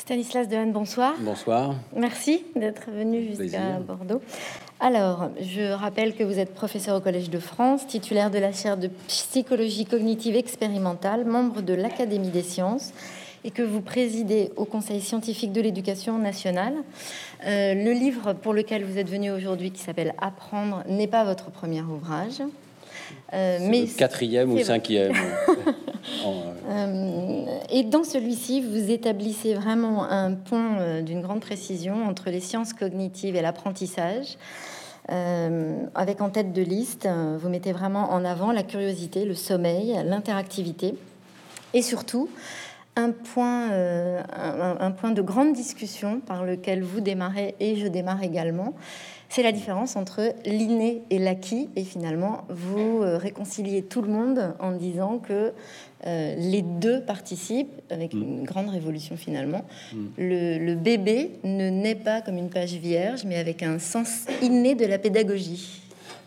Stanislas Dehaene, bonsoir. Bonsoir. Merci d'être venu jusqu'à Bordeaux. Alors, je rappelle que vous êtes professeur au Collège de France, titulaire de la chaire de psychologie cognitive expérimentale, membre de l'Académie des sciences, et que vous présidez au Conseil scientifique de l'éducation nationale. Le livre pour lequel vous êtes venu aujourd'hui, qui s'appelle « Apprendre », n'est pas votre premier ouvrage. Mais le quatrième ou cinquième. Et dans celui-ci, vous établissez vraiment un pont d'une grande précision entre les sciences cognitives et l'apprentissage. Avec en tête de liste, vous mettez vraiment en avant la curiosité, le sommeil, l'interactivité et surtout un point de grande discussion par lequel vous démarrez et je démarre également. C'est la différence entre l'inné et l'acquis. Et finalement, vous réconciliez tout le monde en disant que les deux participent avec une grande révolution finalement. Le bébé ne naît pas comme une page vierge, mais avec un sens inné de la pédagogie.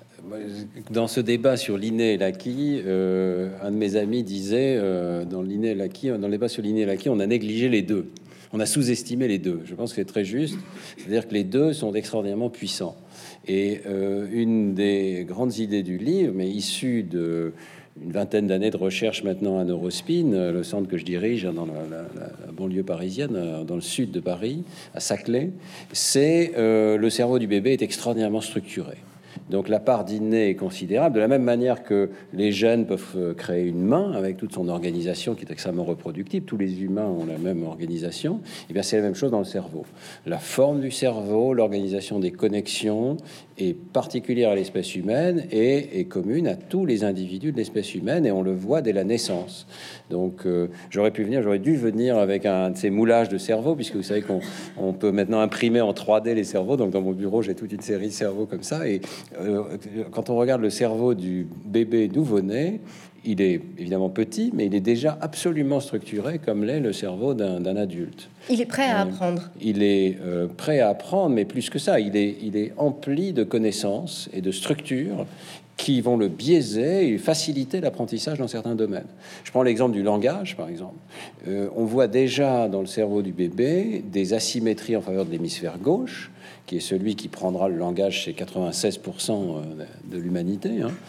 Dans ce débat sur l'inné et l'acquis, un de mes amis disait dans l'inné et l'acquis, dans le débat sur l'inné et l'acquis, on a négligé les deux. On a sous-estimé les deux. Je pense que c'est très juste. C'est-à-dire que les deux sont extraordinairement puissants. Et une des grandes idées du livre, mais issue de une vingtaine d'années de recherche maintenant à Neurospin, le centre que je dirige dans la banlieue parisienne, dans le sud de Paris, à Saclay, c'est le cerveau du bébé est extraordinairement structuré. Donc la part d'inné est considérable, de la même manière que les gènes peuvent créer une main avec toute son organisation qui est extrêmement reproductive. Tous les humains ont la même organisation. Et bien c'est la même chose dans le cerveau. La forme du cerveau, l'organisation des connexions est particulière à l'espèce humaine et est commune à tous les individus de l'espèce humaine, et on le voit dès la naissance. Donc j'aurais dû venir avec un de ces moulages de cerveau, puisque vous savez qu'on peut maintenant imprimer en 3D les cerveaux. Donc dans mon bureau, j'ai toute une série de cerveaux comme ça, et quand on regarde le cerveau du bébé nouveau-né, il est évidemment petit, mais il est déjà absolument structuré comme l'est le cerveau d'un adulte. Il est prêt à apprendre. Il est prêt à apprendre, mais plus que ça, il est empli de connaissances et de structures qui vont le biaiser et faciliter l'apprentissage dans certains domaines. Je prends l'exemple du langage, par exemple. On voit déjà dans le cerveau du bébé des asymétries en faveur de l'hémisphère gauche, qui est celui qui prendra le langage chez 96% de l'humanité.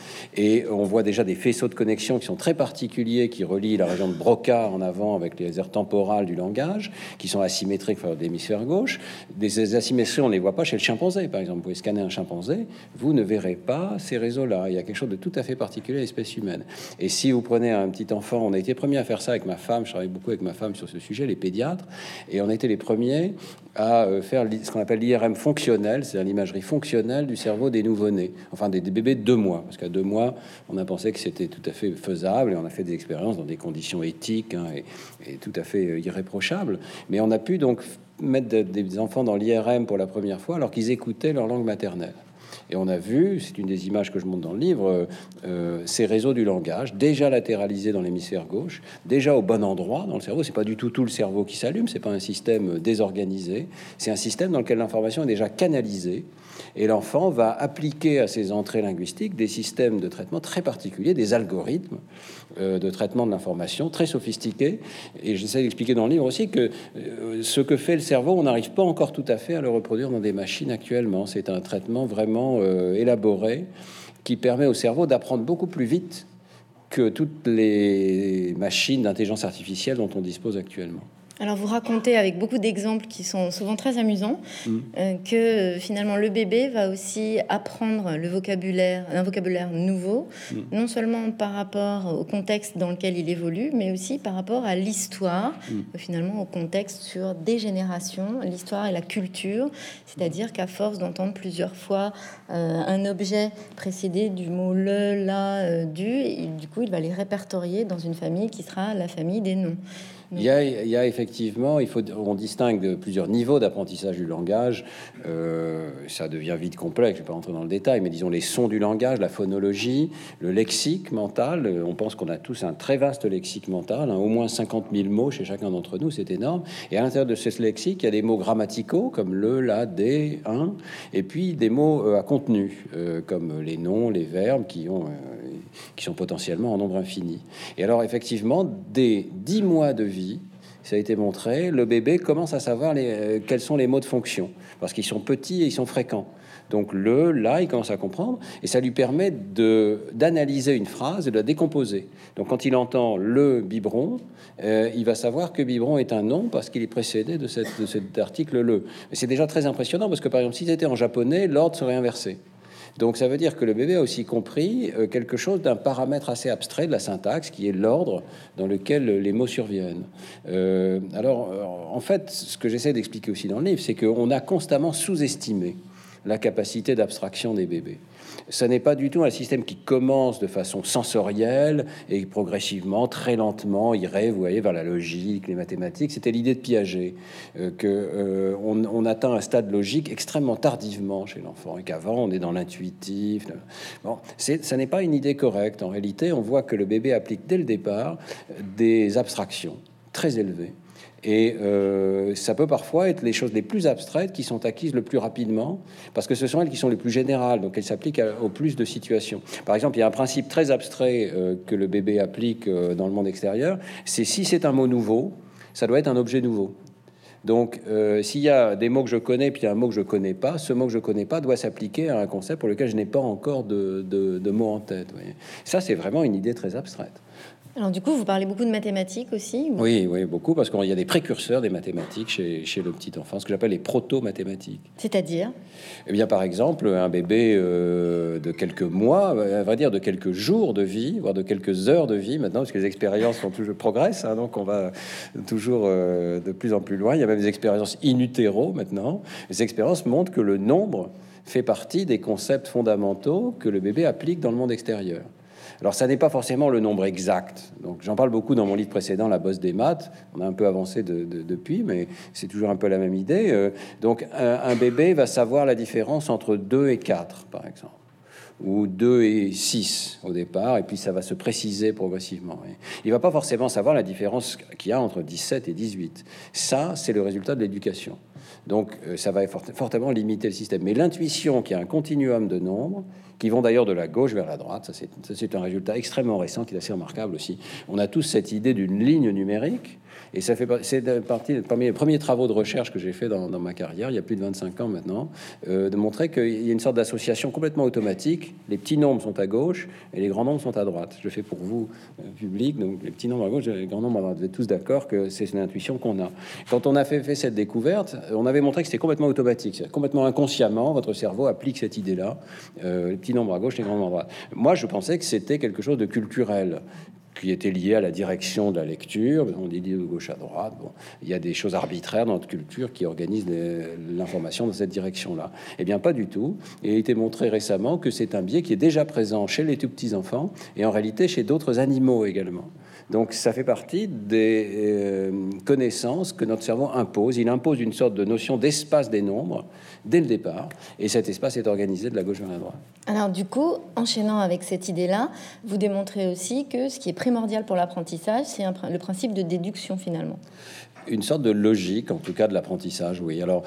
Et on voit déjà des faisceaux de connexion qui sont très particuliers, qui relient la région de Broca en avant avec les aires temporales du langage, qui sont asymétriques en faveur de l'hémisphère gauche. Des asymétries, on ne les voit pas chez le chimpanzé, par exemple. Vous pouvez scanner un chimpanzé, vous ne verrez pas ces réseaux-là. Il y a quelque chose de tout à fait particulier à l'espèce humaine. Et si vous prenez un petit enfant, on a été premiers à faire ça avec ma femme, je travaille beaucoup avec ma femme sur ce sujet, les pédiatres, et on a été les premiers à faire ce qu'on appelle l'IRM fonctionnel, c'est-à-dire l'imagerie fonctionnelle du cerveau des nouveau-nés, enfin des bébés de 2 mois, parce qu'à 2 mois, on a pensé que c'était tout à fait faisable, et on a fait des expériences dans des conditions éthiques et tout à fait irréprochables. Mais on a pu donc mettre des enfants dans l'IRM pour la première fois alors qu'ils écoutaient leur langue maternelle. Et on a vu, c'est une des images que je montre dans le livre, ces réseaux du langage déjà latéralisés dans l'hémisphère gauche, déjà au bon endroit dans le cerveau. C'est pas du tout le cerveau qui s'allume, c'est pas un système désorganisé, c'est un système dans lequel l'information est déjà canalisée, et l'enfant va appliquer à ses entrées linguistiques des systèmes de traitement très particuliers, des algorithmes de traitement de l'information très sophistiqués. Et j'essaie d'expliquer dans le livre aussi que ce que fait le cerveau, on n'arrive pas encore tout à fait à le reproduire dans des machines actuellement. C'est un traitement vraiment élaboré qui permet au cerveau d'apprendre beaucoup plus vite que toutes les machines d'intelligence artificielle dont on dispose actuellement. Alors vous racontez avec beaucoup d'exemples qui sont souvent très amusants que finalement le bébé va aussi apprendre un vocabulaire nouveau, non seulement par rapport au contexte dans lequel il évolue, mais aussi par rapport à l'histoire, finalement au contexte sur des générations, l'histoire et la culture, c'est-à-dire qu'à force d'entendre plusieurs fois un objet précédé du mot le, la, du, et du coup il va les répertorier dans une famille qui sera la famille des noms. Il y a effectivement, on distingue plusieurs niveaux d'apprentissage du langage. Ça devient vite complexe, je ne vais pas rentrer dans le détail, mais disons les sons du langage, la phonologie, le lexique mental. On pense qu'on a tous un très vaste lexique mental, au moins 50 000 mots chez chacun d'entre nous, c'est énorme. Et à l'intérieur de ce lexique, il y a des mots grammaticaux comme le, la, des, un, et puis des mots à contenu, comme les noms, les verbes qui sont potentiellement en nombre infini. Et alors effectivement, dès 10 mois de vie, ça a été montré, le bébé commence à savoir quels sont les mots de fonction, parce qu'ils sont petits et ils sont fréquents. Donc là, il commence à comprendre, et ça lui permet d'analyser une phrase et de la décomposer. Donc quand il entend le biberon, il va savoir que biberon est un nom parce qu'il est précédé de cet article le. Et c'est déjà très impressionnant parce que, par exemple, si c'était en japonais, l'ordre serait inversé. Donc ça veut dire que le bébé a aussi compris quelque chose d'un paramètre assez abstrait de la syntaxe, qui est l'ordre dans lequel les mots surviennent. En fait, ce que j'essaie d'expliquer aussi dans le livre, c'est qu'on a constamment sous-estimé la capacité d'abstraction des bébés. Ça n'est pas du tout un système qui commence de façon sensorielle et progressivement, très lentement, irait, vous voyez, vers la logique, les mathématiques. C'était l'idée de Piaget, on atteint un stade logique extrêmement tardivement chez l'enfant et qu'avant, on est dans l'intuitif. Bon, ça n'est pas une idée correcte. En réalité, on voit que le bébé applique dès le départ des abstractions très élevées. Et ça peut parfois être les choses les plus abstraites qui sont acquises le plus rapidement, parce que ce sont elles qui sont les plus générales, donc elles s'appliquent au plus de situations. Par exemple, il y a un principe très abstrait que le bébé applique dans le monde extérieur, c'est si c'est un mot nouveau, ça doit être un objet nouveau. Donc, s'il y a des mots que je connais, puis il y a un mot que je connais pas, ce mot que je connais pas doit s'appliquer à un concept pour lequel je n'ai pas encore de mots en tête. Vous voyez. Ça, c'est vraiment une idée très abstraite. Alors du coup, vous parlez beaucoup de mathématiques aussi ou... Oui, beaucoup, parce qu'il y a des précurseurs des mathématiques chez le petit enfant, ce que j'appelle les proto-mathématiques. C'est-à-dire ? Eh bien, par exemple, un bébé de quelques mois, à vrai dire de quelques jours de vie, voire de quelques heures de vie maintenant, parce que les expériences progressent, hein, donc on va toujours de plus en plus loin. Il y a même des expériences in utero maintenant. Les expériences montrent que le nombre fait partie des concepts fondamentaux que le bébé applique dans le monde extérieur. Alors, ça n'est pas forcément le nombre exact. Donc, j'en parle beaucoup dans mon livre précédent, La bosse des maths. On a un peu avancé depuis, mais c'est toujours un peu la même idée. Donc, un bébé va savoir la différence entre 2 et 4, par exemple, ou 2 et 6 au départ, et puis ça va se préciser progressivement. Il va pas forcément savoir la différence qu'il y a entre 17 et 18. Ça, c'est le résultat de l'éducation. Donc, ça va fortement limiter le système. Mais l'intuition qu'il y a un continuum de nombres, qui vont d'ailleurs de la gauche vers la droite, ça c'est un résultat extrêmement récent qui est assez remarquable aussi. On a tous cette idée d'une ligne numérique, et c'est parmi les premiers travaux de recherche que j'ai fait dans ma carrière, il y a plus de 25 ans maintenant, de montrer qu'il y a une sorte d'association complètement automatique. Les petits nombres sont à gauche et les grands nombres sont à droite. Je fais pour vous, public, donc les petits nombres à gauche et les grands nombres à droite. Vous êtes tous d'accord que c'est une intuition qu'on a. Quand on a fait cette découverte, on avait montré que c'était complètement automatique. Complètement inconsciemment, votre cerveau applique cette idée-là. Les petits nombres à gauche, les grands nombres à droite. Moi, je pensais que c'était quelque chose de culturel, qui était lié à la direction de la lecture. On dit de gauche à droite. Bon, il y a des choses arbitraires dans notre culture qui organisent l'information dans cette direction-là. Eh bien, pas du tout. Et il a été montré récemment que c'est un biais qui est déjà présent chez les tout petits enfants et en réalité chez d'autres animaux également. Donc, ça fait partie des connaissances que notre cerveau impose. Il impose une sorte de notion d'espace des nombres dès le départ, et cet espace est organisé de la gauche vers la droite. Alors du coup, enchaînant avec cette idée-là, vous démontrez aussi que ce qui est primordial pour l'apprentissage, c'est le principe de déduction finalement. Une sorte de logique, en tout cas, de l'apprentissage, oui. Alors,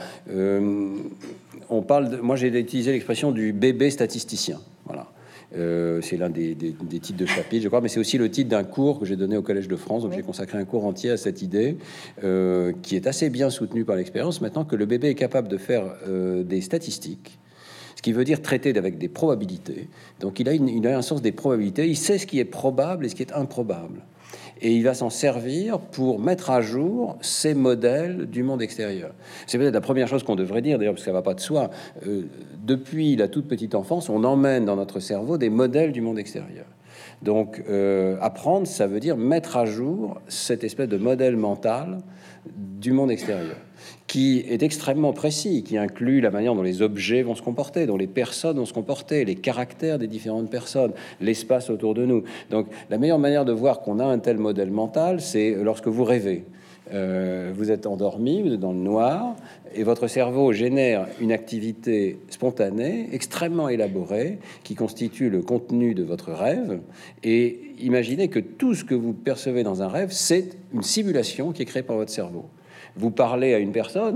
on parle moi, j'ai utilisé l'expression du bébé statisticien. Voilà. C'est l'un des titres de chapitre, je crois, mais c'est aussi le titre d'un cours que j'ai donné au Collège de France. Donc, j'ai consacré un cours entier à cette idée qui est assez bien soutenue par l'expérience. Maintenant que le bébé est capable de faire des statistiques, ce qui veut dire traiter avec des probabilités. Donc, il a un sens des probabilités. Il sait ce qui est probable et ce qui est improbable. Et il va s'en servir pour mettre à jour ces modèles du monde extérieur. C'est peut-être la première chose qu'on devrait dire, d'ailleurs, parce que ça ne va pas de soi. Depuis la toute petite enfance, on emmène dans notre cerveau des modèles du monde extérieur. Donc, apprendre, ça veut dire mettre à jour cette espèce de modèle mental du monde extérieur, qui est extrêmement précis, qui inclut la manière dont les objets vont se comporter, dont les personnes vont se comporter, les caractères des différentes personnes, l'espace autour de nous. Donc, la meilleure manière de voir qu'on a un tel modèle mental, c'est lorsque vous rêvez. Vous êtes endormi, vous êtes dans le noir, et votre cerveau génère une activité spontanée, extrêmement élaborée, qui constitue le contenu de votre rêve. Et imaginez que tout ce que vous percevez dans un rêve, c'est une simulation qui est créée par votre cerveau. Vous parlez à une personne,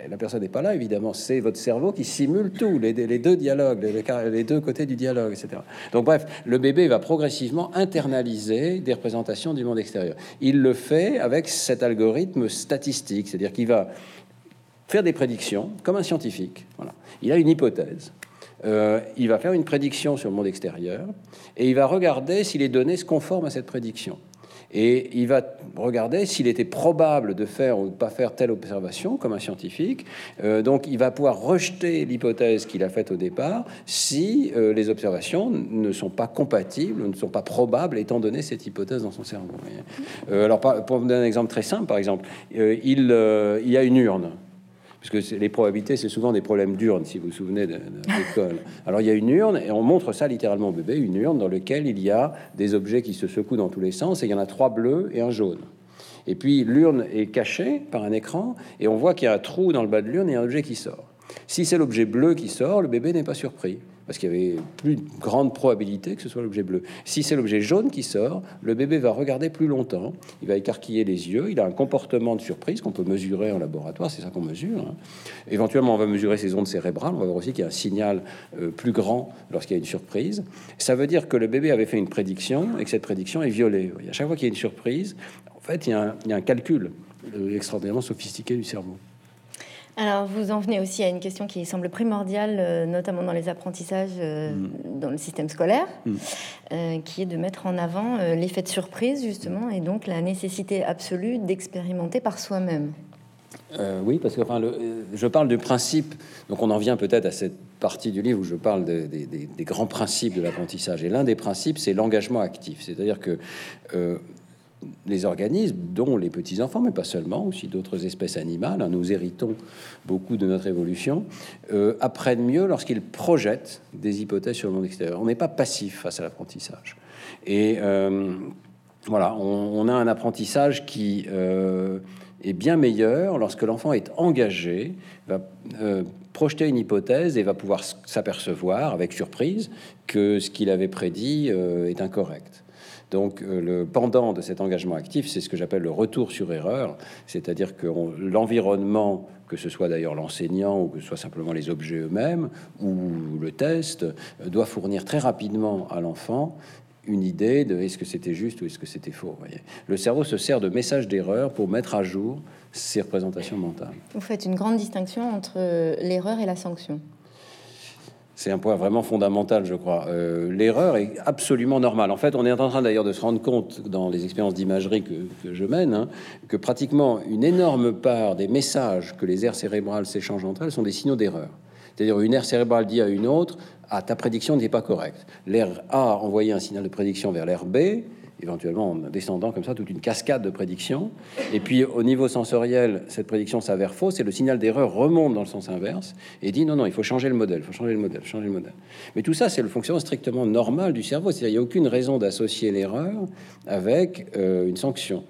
la personne n'est pas là, évidemment. C'est votre cerveau qui simule tout, les deux dialogues, les deux côtés du dialogue, etc. Donc, bref, le bébé va progressivement internaliser des représentations du monde extérieur. Il le fait avec cet algorithme statistique, c'est-à-dire qu'il va faire des prédictions comme un scientifique. Voilà. Il a une hypothèse. Il va faire une prédiction sur le monde extérieur et il va regarder si les données se conforment à cette prédiction. Et il va regarder s'il était probable de faire ou de pas faire telle observation comme un scientifique. Donc, il va pouvoir rejeter l'hypothèse qu'il a faite au départ si les observations ne sont pas compatibles, ne sont pas probables, étant donné cette hypothèse dans son cerveau. Alors, pour vous donner un exemple très simple, par exemple, il y a une urne. Parce que les probabilités, c'est souvent des problèmes d'urne, si vous vous souvenez de l'école. Alors, il y a une urne, et on montre ça littéralement au bébé, une urne dans laquelle il y a des objets qui se secouent dans tous les sens, et il y en a 3 bleus et un jaune. Et puis, l'urne est cachée par un écran, et on voit qu'il y a un trou dans le bas de l'urne et un objet qui sort. Si c'est l'objet bleu qui sort, le bébé n'est pas surpris, parce qu'il y avait plus de grande probabilité que ce soit l'objet bleu. Si c'est l'objet jaune qui sort, le bébé va regarder plus longtemps, il va écarquiller les yeux, il a un comportement de surprise qu'on peut mesurer en laboratoire, c'est ça qu'on mesure. Hein. Éventuellement, on va mesurer ses ondes cérébrales, on va voir aussi qu'il y a un signal plus grand lorsqu'il y a une surprise. Ça veut dire que le bébé avait fait une prédiction et que cette prédiction est violée. À chaque fois qu'il y a une surprise, en fait, il y a un calcul extraordinairement sophistiqué du cerveau. Alors, vous en venez aussi à une question qui semble primordiale, notamment dans les apprentissages dans le système scolaire, qui est de mettre en avant l'effet de surprise, justement, et donc la nécessité absolue d'expérimenter par soi-même. Oui, parce que je parle du principe, donc on en vient peut-être à cette partie du livre où je parle des grands principes de l'apprentissage. Et l'un des principes, c'est l'engagement actif, c'est-à-dire que les organismes, dont les petits-enfants, mais pas seulement, aussi d'autres espèces animales, hein, nous héritons beaucoup de notre évolution, apprennent mieux lorsqu'ils projettent des hypothèses sur le monde extérieur. On n'est pas passif face à l'apprentissage. Et voilà, on a un apprentissage qui est bien meilleur lorsque l'enfant est engagé, va projeter une hypothèse et va pouvoir s'apercevoir avec surprise que ce qu'il avait prédit est incorrect. Donc, le pendant de cet engagement actif, c'est ce que j'appelle le retour sur erreur, c'est-à-dire que l'environnement, que ce soit d'ailleurs l'enseignant ou que ce soit simplement les objets eux-mêmes ou le test, doit fournir très rapidement à l'enfant une idée de est-ce que c'était juste ou est-ce que c'était faux. Voyez. Le cerveau se sert de messages d'erreur pour mettre à jour ces représentations mentales. Vous faites une grande distinction entre l'erreur et la sanction. C'est un point vraiment fondamental, je crois. L'erreur est absolument normale. En fait, on est en train d'ailleurs de se rendre compte dans les expériences d'imagerie que je mène, hein, que pratiquement une énorme part des messages que les aires cérébrales s'échangent entre elles sont des signaux d'erreur. C'est-à-dire une aire cérébrale dit à une autre « Ah, ta prédiction n'est pas correcte ». L'aire A a envoyé un signal de prédiction vers l'aire B, éventuellement en descendant comme ça toute une cascade de prédictions. Et puis au niveau sensoriel, cette prédiction s'avère fausse et le signal d'erreur remonte dans le sens inverse et dit non, il faut changer le modèle, il faut changer le modèle, changer le modèle. Mais tout ça, c'est le fonctionnement strictement normal du cerveau. C'est-à-dire il n'y a aucune raison d'associer l'erreur avec une sanction.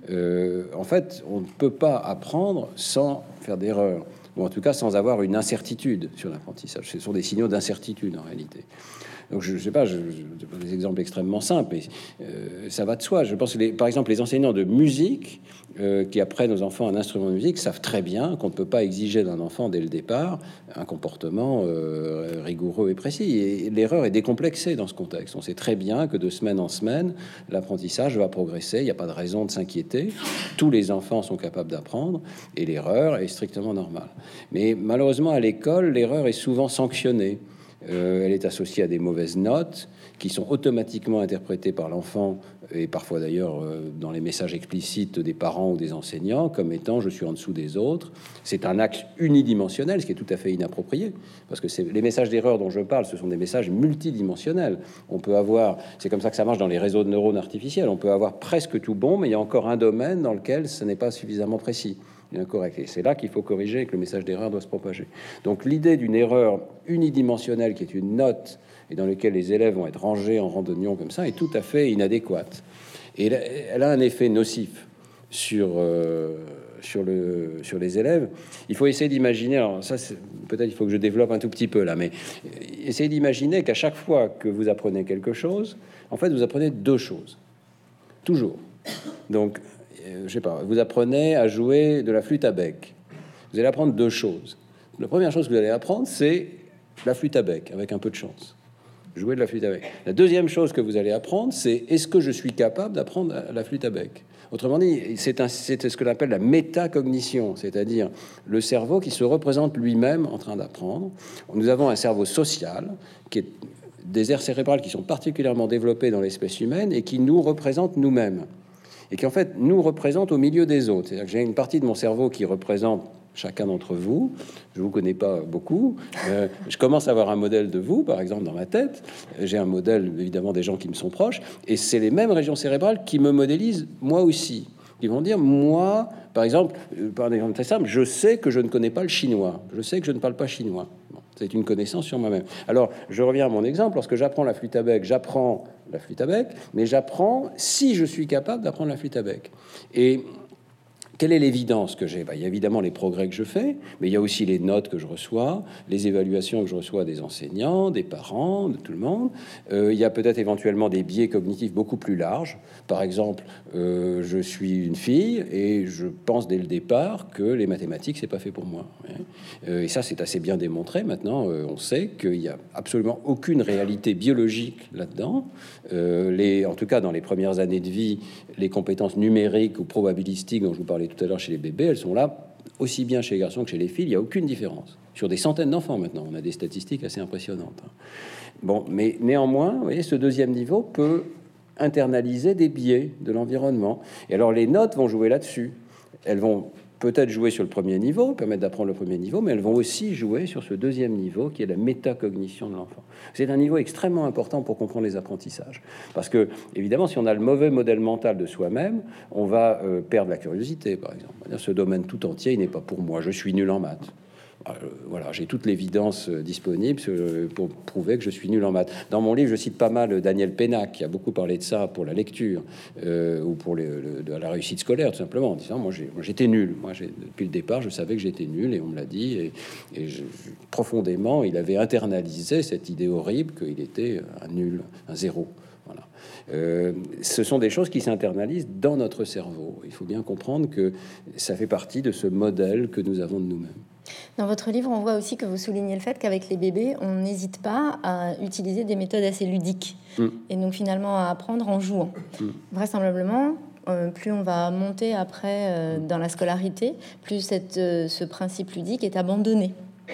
En fait, on ne peut pas apprendre sans faire d'erreur, ou en tout cas sans avoir une incertitude sur l'apprentissage. Ce sont des signaux d'incertitude en réalité. Donc je sais pas, je donne des exemples extrêmement simples, mais ça va de soi. Je pense que par exemple les enseignants de musique qui apprennent aux enfants un instrument de musique savent très bien qu'on ne peut pas exiger d'un enfant dès le départ un comportement rigoureux et précis. Et l'erreur est décomplexée dans ce contexte. On sait très bien que de semaine en semaine, l'apprentissage va progresser. Il n'y a pas de raison de s'inquiéter. Tous les enfants sont capables d'apprendre et l'erreur est strictement normale. Mais malheureusement, à l'école, l'erreur est souvent sanctionnée. Elle est associée à des mauvaises notes qui sont automatiquement interprétées par l'enfant et parfois d'ailleurs dans les messages explicites des parents ou des enseignants comme étant je suis en dessous des autres. C'est un axe unidimensionnel, ce qui est tout à fait inapproprié parce que les messages d'erreur dont je parle, ce sont des messages multidimensionnels. On peut avoir, c'est comme ça que ça marche dans les réseaux de neurones artificiels, on peut avoir presque tout bon, mais il y a encore un domaine dans lequel ce n'est pas suffisamment précis. Incorrect. Et c'est là qu'il faut corriger et que le message d'erreur doit se propager. Donc l'idée d'une erreur unidimensionnelle qui est une note et dans laquelle les élèves vont être rangés en rang d'oignons comme ça est tout à fait inadéquate. Et elle a un effet nocif sur les élèves. Il faut essayer d'imaginer, alors ça peut-être il faut que je développe un tout petit peu là, mais essayez d'imaginer qu'à chaque fois que vous apprenez quelque chose, en fait vous apprenez deux choses. Toujours. Donc je sais pas, vous apprenez à jouer de la flûte à bec. vous allez apprendre deux choses. La première chose que vous allez apprendre, c'est la flûte à bec, avec un peu de chance. Jouer de la flûte à bec. La deuxième chose que vous allez apprendre, c'est est-ce que je suis capable d'apprendre la flûte à bec? Autrement dit, c'est ce que l'on appelle la métacognition, c'est-à-dire le cerveau qui se représente lui-même en train d'apprendre. Nous avons un cerveau social, qui est des aires cérébrales qui sont particulièrement développées dans l'espèce humaine et qui nous représentent nous-mêmes. Et qui, en fait, nous représente au milieu des autres. C'est-à-dire que j'ai une partie de mon cerveau qui représente chacun d'entre vous. Je vous connais pas beaucoup. Je commence à avoir un modèle de vous, par exemple, dans ma tête. J'ai un modèle, évidemment, des gens qui me sont proches. Et c'est les mêmes régions cérébrales qui me modélisent, moi aussi. Ils vont dire, moi, par exemple, par un exemple très simple, je sais que je ne connais pas le chinois. Je sais que je ne parle pas chinois. Bon, c'est une connaissance sur moi-même. Alors, je reviens à mon exemple. Lorsque j'apprends la flûte à bec, j'apprends la flûte à bec, mais j'apprends si je suis capable d'apprendre la flûte à bec. Et quelle est l'évidence que j'ai? Il y a évidemment les progrès que je fais, mais il y a aussi les notes que je reçois, les évaluations que je reçois des enseignants, des parents, de tout le monde. Il y a peut-être éventuellement des biais cognitifs beaucoup plus larges. Par exemple, je suis une fille et je pense dès le départ que les mathématiques, c'est pas fait pour moi. Et ça, c'est assez bien démontré maintenant. On sait qu'il y a absolument aucune réalité biologique là-dedans. En tout cas, dans les premières années de vie, les compétences numériques ou probabilistiques dont je vous parlais tout à l'heure chez les bébés, elles sont là aussi bien chez les garçons que chez les filles. Il n'y a aucune différence. Sur des centaines d'enfants maintenant, on a des statistiques assez impressionnantes. Bon, mais néanmoins, vous voyez, ce deuxième niveau peut internaliser des biais de l'environnement. Et alors les notes vont jouer là-dessus. Elles vont peut-être jouer sur le premier niveau, permettre d'apprendre le premier niveau, mais elles vont aussi jouer sur ce deuxième niveau qui est la métacognition de l'enfant. C'est un niveau extrêmement important pour comprendre les apprentissages. Parce que, évidemment, si on a le mauvais modèle mental de soi-même, on va perdre la curiosité, par exemple. Ce domaine tout entier, il n'est pas pour moi. Je suis nul en maths. Voilà, j'ai toute l'évidence disponible pour prouver que je suis nul en maths. Dans mon livre, je cite pas mal Daniel Pénac, qui a beaucoup parlé de ça pour la lecture ou pour la réussite scolaire, tout simplement, en disant moi j'étais nul. Moi, depuis le départ, je savais que j'étais nul et on me l'a dit. Profondément, il avait internalisé cette idée horrible qu'il était un nul, un zéro. Voilà. Ce sont des choses qui s'internalisent dans notre cerveau. Il faut bien comprendre que ça fait partie de ce modèle que nous avons de nous-mêmes. Dans votre livre, on voit aussi que vous soulignez le fait qu'avec les bébés, on n'hésite pas à utiliser des méthodes assez ludiques et donc finalement à apprendre en jouant. Vraisemblablement, plus on va monter après dans la scolarité, plus ce principe ludique est abandonné.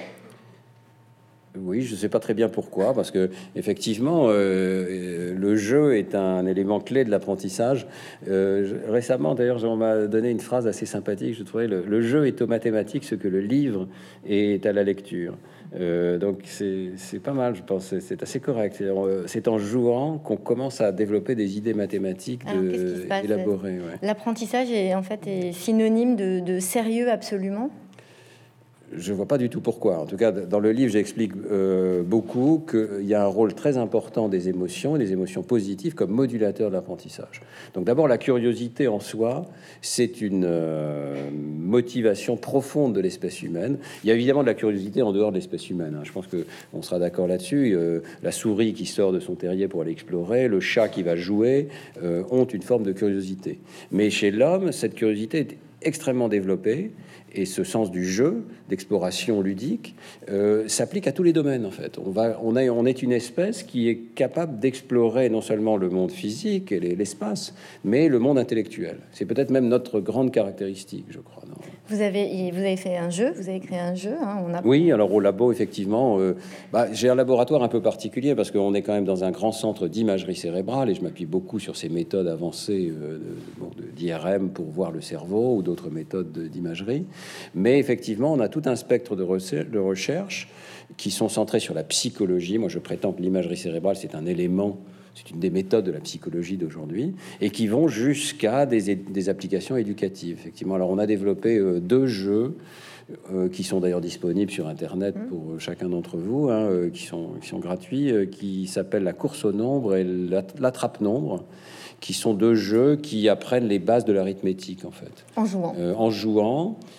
Oui, je ne sais pas très bien pourquoi, parce que effectivement, le jeu est un élément clé de l'apprentissage. Récemment, d'ailleurs, on m'a donné une phrase assez sympathique. Je trouvais le jeu est aux mathématiques ce que le livre est à la lecture. Donc c'est pas mal, je pense. C'est assez correct. C'est en jouant qu'on commence à développer des idées mathématiques élaborées. Ouais. L'apprentissage est en fait synonyme de sérieux absolument. Je vois pas du tout pourquoi. En tout cas, dans le livre, j'explique beaucoup qu'il y a un rôle très important des émotions, et des émotions positives comme modulateur de l'apprentissage. Donc d'abord, la curiosité en soi, c'est une motivation profonde de l'espèce humaine. Il y a évidemment de la curiosité en dehors de l'espèce humaine. Je pense qu'on sera d'accord là-dessus. La souris qui sort de son terrier pour aller explorer, le chat qui va jouer, ont une forme de curiosité. Mais chez l'homme, cette curiosité est extrêmement développée. Et ce sens du jeu, d'exploration ludique, s'applique à tous les domaines, en fait. On est une espèce qui est capable d'explorer non seulement le monde physique et l'espace, mais le monde intellectuel. C'est peut-être même notre grande caractéristique, je crois. Non ? Vous avez fait un jeu, vous avez créé un jeu. Oui, alors au labo, effectivement, j'ai un laboratoire un peu particulier parce qu'on est quand même dans un grand centre d'imagerie cérébrale et je m'appuie beaucoup sur ces méthodes avancées d'IRM pour voir le cerveau ou d'autres méthodes d'imagerie. Mais effectivement, on a tout un spectre de recherche qui sont centrés sur la psychologie. Moi, je prétends que l'imagerie cérébrale, c'est un élément, c'est une des méthodes de la psychologie d'aujourd'hui, et qui vont jusqu'à des applications éducatives. Effectivement, alors on a développé 2 jeux qui sont d'ailleurs disponibles sur Internet pour chacun d'entre vous, qui sont gratuits, qui s'appellent la course au nombre et l'attrape-nombre, qui sont 2 jeux qui apprennent les bases de l'arithmétique, en fait. En jouant. En jouant,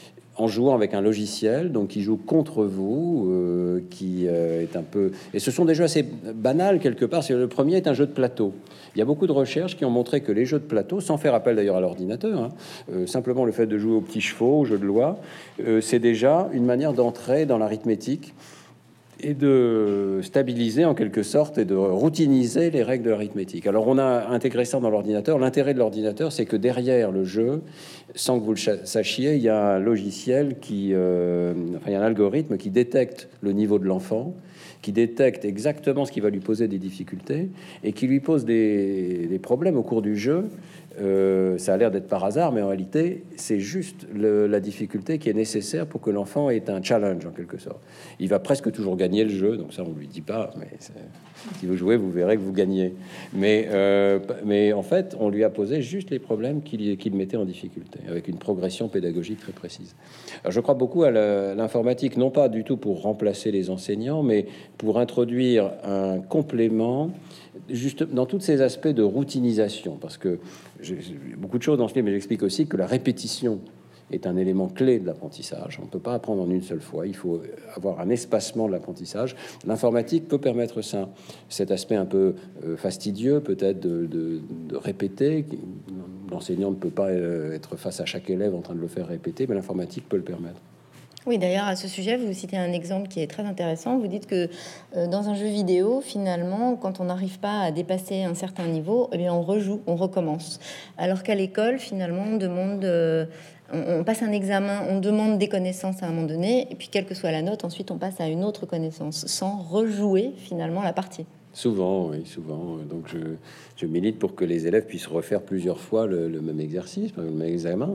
en jouant avec un logiciel, donc qui joue contre vous, qui est un peu... Et ce sont des jeux assez banals quelque part. Le premier est un jeu de plateau. Il y a beaucoup de recherches qui ont montré que les jeux de plateau, sans faire appel d'ailleurs à l'ordinateur, simplement le fait de jouer aux petits chevaux, aux jeux de loi, c'est déjà une manière d'entrer dans l'arithmétique et de stabiliser en quelque sorte et de routiniser les règles de l'arithmétique. Alors on a intégré ça dans l'ordinateur. L'intérêt de l'ordinateur, c'est que derrière le jeu, sans que vous le sachiez, il y a un logiciel il y a un algorithme qui détecte le niveau de l'enfant, qui détecte exactement ce qui va lui poser des difficultés et qui lui pose des problèmes au cours du jeu. Ça a l'air d'être par hasard, mais en réalité, c'est juste la difficulté qui est nécessaire pour que l'enfant ait un challenge, en quelque sorte. Il va presque toujours gagner le jeu, donc ça, on lui dit pas, mais si vous jouez, vous verrez que vous gagnez. Mais en fait, on lui a posé juste les problèmes qu'il mettait en difficulté, avec une progression pédagogique très précise. Alors, je crois beaucoup à l'informatique, non pas du tout pour remplacer les enseignants, mais pour introduire un complément juste dans tous ces aspects de routinisation, parce que j'ai beaucoup de choses dans ce livre, mais j'explique aussi que la répétition est un élément clé de l'apprentissage. On ne peut pas apprendre en une seule fois, il faut avoir un espacement de l'apprentissage. L'informatique peut permettre ça, cet aspect un peu fastidieux peut-être de répéter. L'enseignant ne peut pas être face à chaque élève en train de le faire répéter, mais l'informatique peut le permettre. Oui, d'ailleurs, à ce sujet, vous citez un exemple qui est très intéressant. Vous dites que dans un jeu vidéo, finalement, quand on n'arrive pas à dépasser un certain niveau, eh bien, on rejoue, on recommence. Alors qu'à l'école, finalement, on demande, on passe un examen, on demande des connaissances à un moment donné, et puis quelle que soit la note, ensuite on passe à une autre connaissance, sans rejouer finalement la partie. Souvent, oui, souvent. Donc, je milite pour que les élèves puissent refaire plusieurs fois le même exercice, le même examen.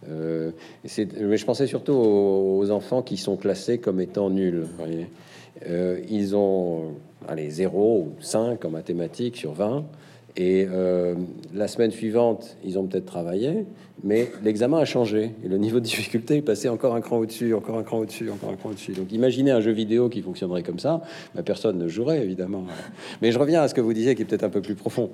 Mais je pensais surtout aux enfants qui sont classés comme étant nuls. Vous voyez. Ils ont 0 ou 5 en mathématiques sur 20. Et la semaine suivante, ils ont peut-être travaillé, mais l'examen a changé. Et le niveau de difficulté est passé encore un cran au-dessus, encore un cran au-dessus, encore un cran au-dessus. Donc imaginez un jeu vidéo qui fonctionnerait comme ça, bah, personne ne jouerait, évidemment. Mais je reviens à ce que vous disiez, qui est peut-être un peu plus profond.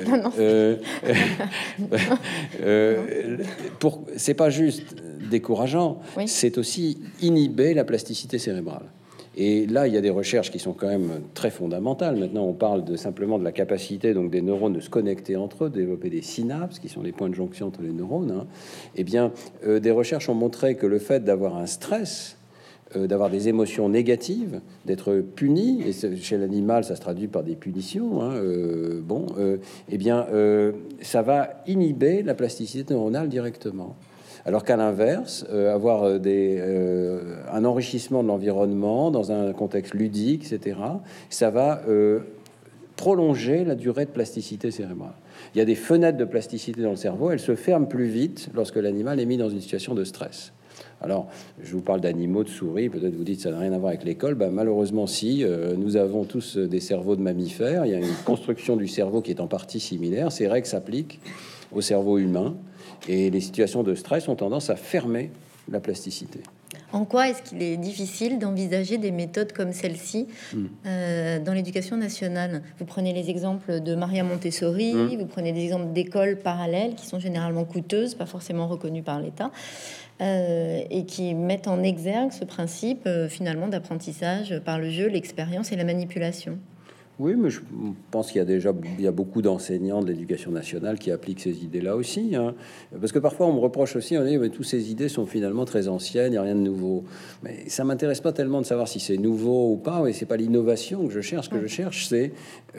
C'est pas juste décourageant, oui. C'est aussi inhiber la plasticité cérébrale. Et là, il y a des recherches qui sont quand même très fondamentales. Maintenant, on parle simplement de la capacité donc des neurones de se connecter entre eux, de développer des synapses, qui sont les points de jonction entre les neurones. Eh bien, des recherches ont montré que le fait d'avoir un stress, d'avoir des émotions négatives, d'être puni, et chez l'animal, ça se traduit par des punitions, eh bien, ça va inhiber la plasticité neuronale directement. Alors qu'à l'inverse, avoir un enrichissement de l'environnement dans un contexte ludique, etc., ça va prolonger la durée de plasticité cérébrale. Il y a des fenêtres de plasticité dans le cerveau, elles se ferment plus vite lorsque l'animal est mis dans une situation de stress. Alors, je vous parle d'animaux, de souris, peut-être vous dites ça n'a rien à voir avec l'école. Ben, malheureusement, si. Nous avons tous des cerveaux de mammifères. Il y a une construction du cerveau qui est en partie similaire. Ces règles s'appliquent au cerveau humain. Et les situations de stress ont tendance à fermer la plasticité. En quoi est-ce qu'il est difficile d'envisager des méthodes comme celle-ci dans l'éducation nationale? Vous prenez les exemples de Maria Montessori, vous prenez des exemples d'écoles parallèles qui sont généralement coûteuses, pas forcément reconnues par l'État, et qui mettent en exergue ce principe finalement d'apprentissage par le jeu, l'expérience et la manipulation. Oui, mais je pense qu'il y a beaucoup d'enseignants de l'éducation nationale qui appliquent ces idées-là aussi. Parce que parfois, on me reproche aussi, on dit, mais toutes ces idées sont finalement très anciennes, il n'y a rien de nouveau. Mais ça m'intéresse pas tellement de savoir si c'est nouveau ou pas, et c'est pas l'innovation que je cherche. Ce que je cherche, c'est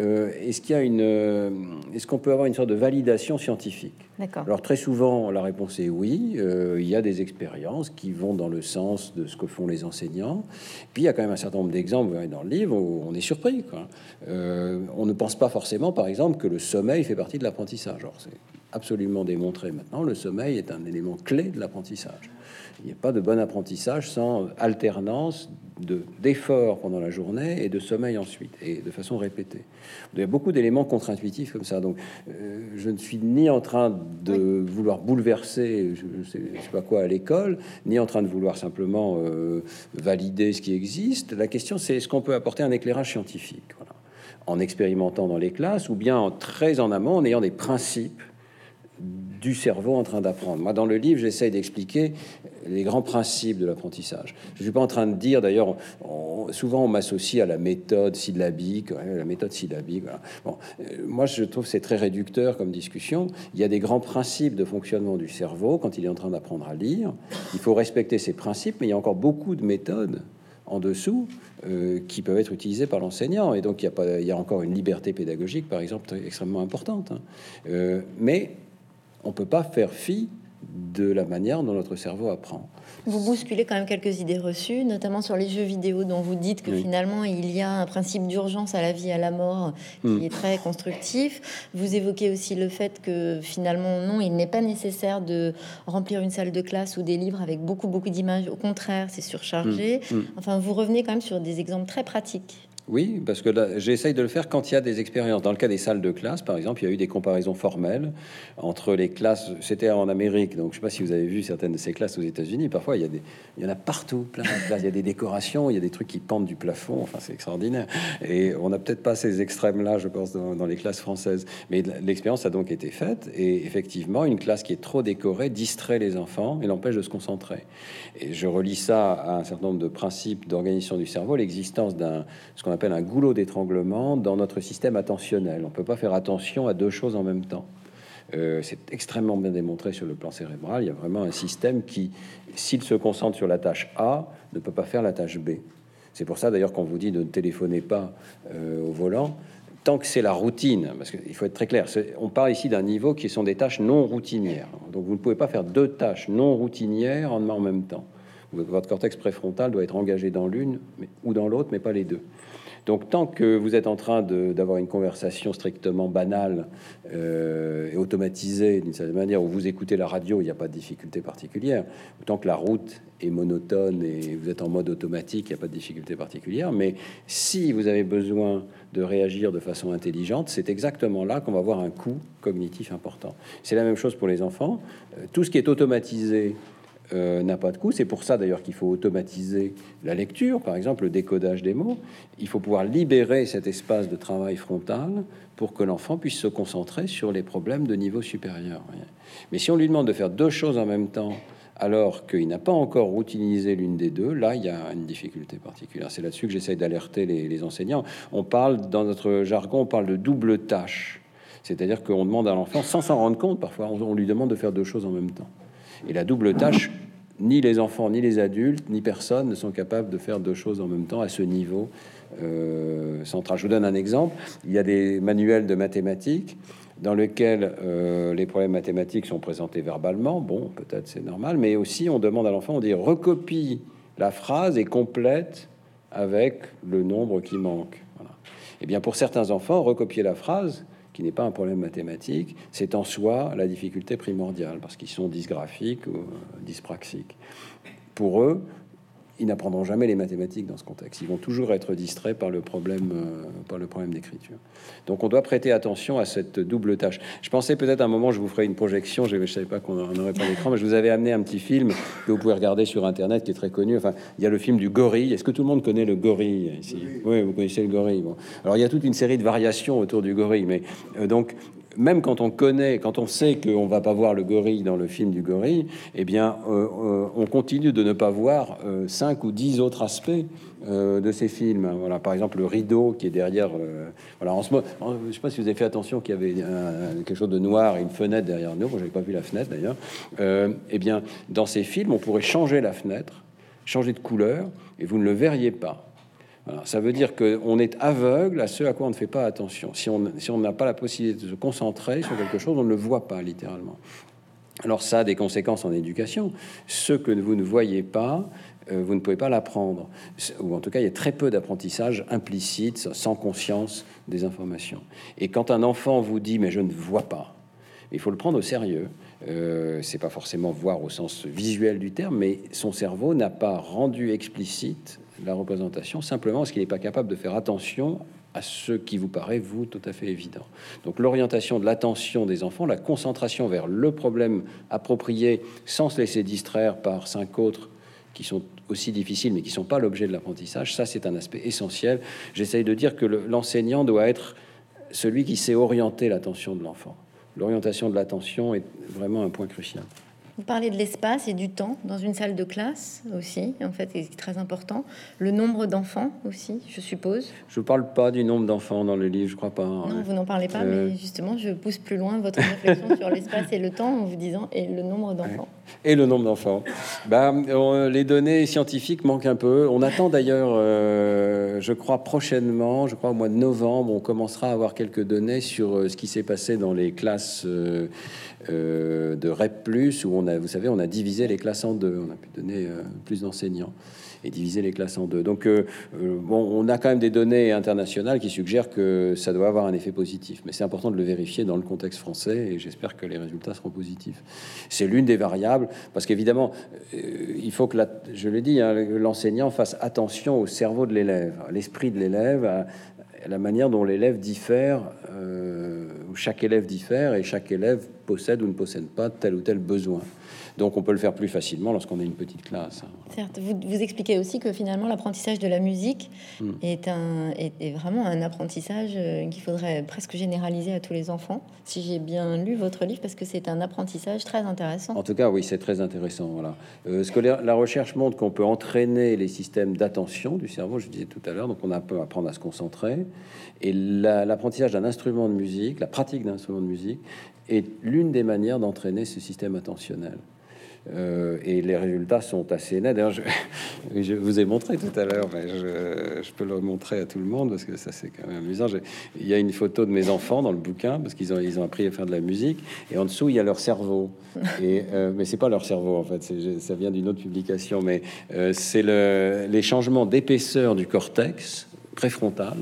est-ce qu'on peut avoir une sorte de validation scientifique? D'accord. Alors très souvent, la réponse est oui. Il y a des expériences qui vont dans le sens de ce que font les enseignants. Puis il y a quand même un certain nombre d'exemples dans le livre où on est surpris, quoi. On ne pense pas forcément, par exemple, que le sommeil fait partie de l'apprentissage. Alors, c'est absolument démontré maintenant. Le sommeil est un élément clé de l'apprentissage. Il n'y a pas de bon apprentissage sans alternance d'efforts pendant la journée et de sommeil ensuite, et de façon répétée. Il y a beaucoup d'éléments contre-intuitifs comme ça. Donc, je ne suis ni en train de vouloir bouleverser, je sais pas quoi, à l'école, ni en train de vouloir simplement valider ce qui existe. La question, c'est est-ce qu'on peut apporter un éclairage scientifique, voilà, en expérimentant dans les classes, ou bien très en amont, en ayant des principes du cerveau en train d'apprendre. Moi, dans le livre, j'essaye d'expliquer les grands principes de l'apprentissage. Je ne suis pas en train de dire, d'ailleurs, souvent on m'associe à la méthode syllabique, la méthode syllabique. Voilà. Bon, moi, je trouve que c'est très réducteur comme discussion. Il y a des grands principes de fonctionnement du cerveau quand il est en train d'apprendre à lire. Il faut respecter ces principes, mais il y a encore beaucoup de méthodes en dessous qui peuvent être utilisées par l'enseignant. Et donc, il y a encore une liberté pédagogique, par exemple, extrêmement importante. Mais on ne peut pas faire fi de la manière dont notre cerveau apprend. Vous bousculez quand même quelques idées reçues, notamment sur les jeux vidéo, dont vous dites que finalement il y a un principe d'urgence à la vie, à la mort, qui est très constructif. Vous évoquez aussi le fait que finalement, non, il n'est pas nécessaire de remplir une salle de classe ou des livres avec beaucoup d'images. Au contraire, c'est surchargé. Enfin, vous revenez quand même sur des exemples très pratiques. Oui, parce que là, j'essaye de le faire quand il y a des expériences. Dans le cas des salles de classe, par exemple, il y a eu des comparaisons formelles entre les classes. C'était en Amérique, donc je ne sais pas si vous avez vu certaines de ces classes aux États-Unis. Parfois, il y en a partout, plein de classes. Il y a des décorations, il y a des trucs qui pendent du plafond. Enfin, c'est extraordinaire. Et on n'a peut-être pas ces extrêmes-là, je pense, dans les classes françaises. Mais l'expérience a donc été faite. Et effectivement, une classe qui est trop décorée distrait les enfants et l'empêche de se concentrer. Et je relie ça à un certain nombre de principes d'organisation du cerveau, l'existence ce qu'on appelle un goulot d'étranglement dans notre système attentionnel. On ne peut pas faire attention à deux choses en même temps. C'est extrêmement bien démontré sur le plan cérébral. Il y a vraiment un système qui, s'il se concentre sur la tâche A, ne peut pas faire la tâche B. C'est pour ça d'ailleurs qu'on vous dit de ne téléphonez pas au volant, tant que c'est la routine, parce qu'il faut être très clair. On parle ici d'un niveau qui sont des tâches non routinières. Donc vous ne pouvez pas faire deux tâches non routinières en même temps. Votre cortex préfrontal doit être engagé dans l'une ou dans l'autre, mais pas les deux. Donc, tant que vous êtes en train d'avoir une conversation strictement banale et automatisée d'une certaine manière, où vous écoutez la radio, il n'y a pas de difficulté particulière. Tant que la route est monotone et vous êtes en mode automatique, il n'y a pas de difficulté particulière. Mais si vous avez besoin de réagir de façon intelligente, c'est exactement là qu'on va avoir un coût cognitif important. C'est la même chose pour les enfants. Tout ce qui est automatisé n'a pas de coût. C'est pour ça d'ailleurs qu'il faut automatiser la lecture, par exemple le décodage des mots. Il faut pouvoir libérer cet espace de travail frontal pour que l'enfant puisse se concentrer sur les problèmes de niveau supérieur. Mais si on lui demande de faire deux choses en même temps, alors qu'il n'a pas encore routinisé l'une des deux, là, il y a une difficulté particulière. C'est là-dessus que j'essaye d'alerter les enseignants. On parle, dans notre jargon, on parle de double tâche. C'est-à-dire qu'on demande à l'enfant, sans s'en rendre compte, parfois, on lui demande de faire deux choses en même temps. Et la double tâche, ni les enfants, ni les adultes, ni personne ne sont capables de faire deux choses en même temps à ce niveau central. Je vous donne un exemple. Il y a des manuels de mathématiques dans lesquels les problèmes mathématiques sont présentés verbalement. Bon, peut-être c'est normal, mais aussi on demande à l'enfant, on dit recopie la phrase et complète avec le nombre qui manque. Voilà. Et bien pour certains enfants, recopier la phrase, qui n'est pas un problème mathématique, c'est en soi la difficulté primordiale, parce qu'ils sont dysgraphiques ou dyspraxiques. Pour eux, ils n'apprendront jamais les mathématiques dans ce contexte. Ils vont toujours être distraits par le problème d'écriture. Donc, on doit prêter attention à cette double tâche. Je pensais peut-être à un moment, je vous ferai une projection. Je ne savais pas qu'on n'aurait pas d'écran, mais je vous avais amené un petit film que vous pouvez regarder sur Internet, qui est très connu. Enfin, il y a le film du gorille. Est-ce que tout le monde connaît le gorille ici? Oui, vous connaissez le gorille. Bon. Alors, il y a toute une série de variations autour du gorille, mais donc même quand on sait qu'on va pas voir le gorille dans le film du gorille, eh bien, on continue de ne pas voir 5 ou 10 autres aspects de ces films. Voilà, par exemple, le rideau qui est derrière. Voilà, en ce moment, je sais pas si vous avez fait attention qu'il y avait quelque chose de noir et une fenêtre derrière nous. Moi, j'avais pas vu la fenêtre d'ailleurs. Eh bien, dans ces films, on pourrait changer la fenêtre, changer de couleur, et vous ne le verriez pas. Alors, ça veut dire qu'on est aveugle à ce à quoi on ne fait pas attention. Si on n'a pas la possibilité de se concentrer sur quelque chose, on ne le voit pas littéralement. Alors ça a des conséquences en éducation. Ce que vous ne voyez pas, vous ne pouvez pas l'apprendre. Ou en tout cas, il y a très peu d'apprentissage implicite, sans conscience des informations. Et quand un enfant vous dit « mais je ne vois pas », il faut le prendre au sérieux. C'est pas forcément voir au sens visuel du terme, mais son cerveau n'a pas rendu explicite la représentation, simplement parce qu'il n'est pas capable de faire attention à ce qui vous paraît, vous, tout à fait évident. Donc l'orientation de l'attention des enfants, la concentration vers le problème approprié, sans se laisser distraire par 5 autres qui sont aussi difficiles, mais qui ne sont pas l'objet de l'apprentissage, ça c'est un aspect essentiel. J'essaye de dire que l'enseignant doit être celui qui sait orienter l'attention de l'enfant. L'orientation de l'attention est vraiment un point crucial. Vous parlez de l'espace et du temps dans une salle de classe aussi, en fait, c'est très important. Le nombre d'enfants aussi, je suppose. Je ne parle pas du nombre d'enfants dans le livre, je crois pas. Non, vous n'en parlez pas, mais justement, je pousse plus loin votre réflexion sur l'espace et le temps en vous disant et le nombre d'enfants. Et le nombre d'enfants. Les données scientifiques manquent un peu. On attend d'ailleurs, je crois prochainement, je crois au mois de novembre, on commencera à avoir quelques données sur ce qui s'est passé dans les classes de REP+, où vous savez, on a divisé les classes en deux. On a pu donner plus d'enseignants et diviser les classes en deux. Donc, on a quand même des données internationales qui suggèrent que ça doit avoir un effet positif. Mais c'est important de le vérifier dans le contexte français et j'espère que les résultats seront positifs. C'est l'une des variables parce qu'évidemment, il faut que, je l'ai dit, l'enseignant fasse attention au cerveau de l'élève, à l'esprit de l'élève, à la manière dont l'élève diffère, où chaque élève diffère et chaque élève possède ou ne possède pas tel ou tel besoin. Donc on peut le faire plus facilement lorsqu'on est une petite classe. Certes, vous expliquez aussi que finalement l'apprentissage de la musique est vraiment un apprentissage qu'il faudrait presque généraliser à tous les enfants, si j'ai bien lu votre livre, parce que c'est un apprentissage très intéressant. En tout cas, oui, c'est très intéressant. Voilà. Ce que la recherche montre qu'on peut entraîner les systèmes d'attention du cerveau, je disais tout à l'heure, donc on peut apprendre à se concentrer. Et l'apprentissage d'un instrument de musique, la pratique d'un instrument de musique, est l'une des manières d'entraîner ce système attentionnel. Et les résultats sont assez nets. D'ailleurs, je vous ai montré tout à l'heure, mais je peux le montrer à tout le monde parce que ça c'est quand même amusant. Il y a une photo de mes enfants dans le bouquin parce qu'ils ont appris à faire de la musique et en dessous il y a leur cerveau. Mais c'est pas leur cerveau en fait, ça vient d'une autre publication. Mais c'est les changements d'épaisseur du cortex préfrontal.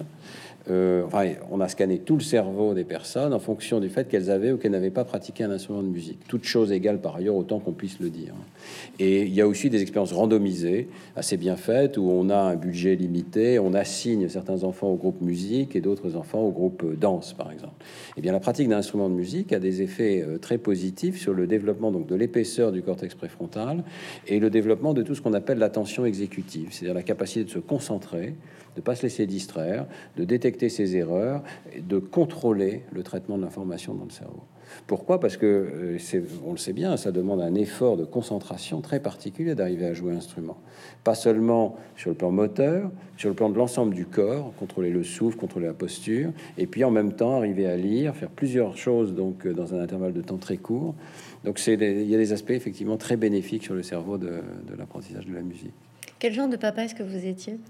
On a scanné tout le cerveau des personnes en fonction du fait qu'elles avaient ou qu'elles n'avaient pas pratiqué un instrument de musique. Toutes choses égales par ailleurs, autant qu'on puisse le dire. Et il y a aussi des expériences randomisées, assez bien faites, où on a un budget limité, on assigne certains enfants au groupe musique et d'autres enfants au groupe danse, par exemple. Et bien, la pratique d'un instrument de musique a des effets très positifs sur le développement donc, de l'épaisseur du cortex préfrontal et le développement de tout ce qu'on appelle l'attention exécutive, c'est-à-dire la capacité de se concentrer, de ne pas se laisser distraire, de détecter ses erreurs, et de contrôler le traitement de l'information dans le cerveau. Pourquoi? Parce que, on le sait bien, ça demande un effort de concentration très particulier d'arriver à jouer un instrument. Pas seulement sur le plan moteur, sur le plan de l'ensemble du corps, contrôler le souffle, contrôler la posture, et puis en même temps arriver à lire, faire plusieurs choses donc dans un intervalle de temps très court. Donc il y a des aspects effectivement très bénéfiques sur le cerveau de l'apprentissage de la musique. Quel genre de papa est-ce que vous étiez?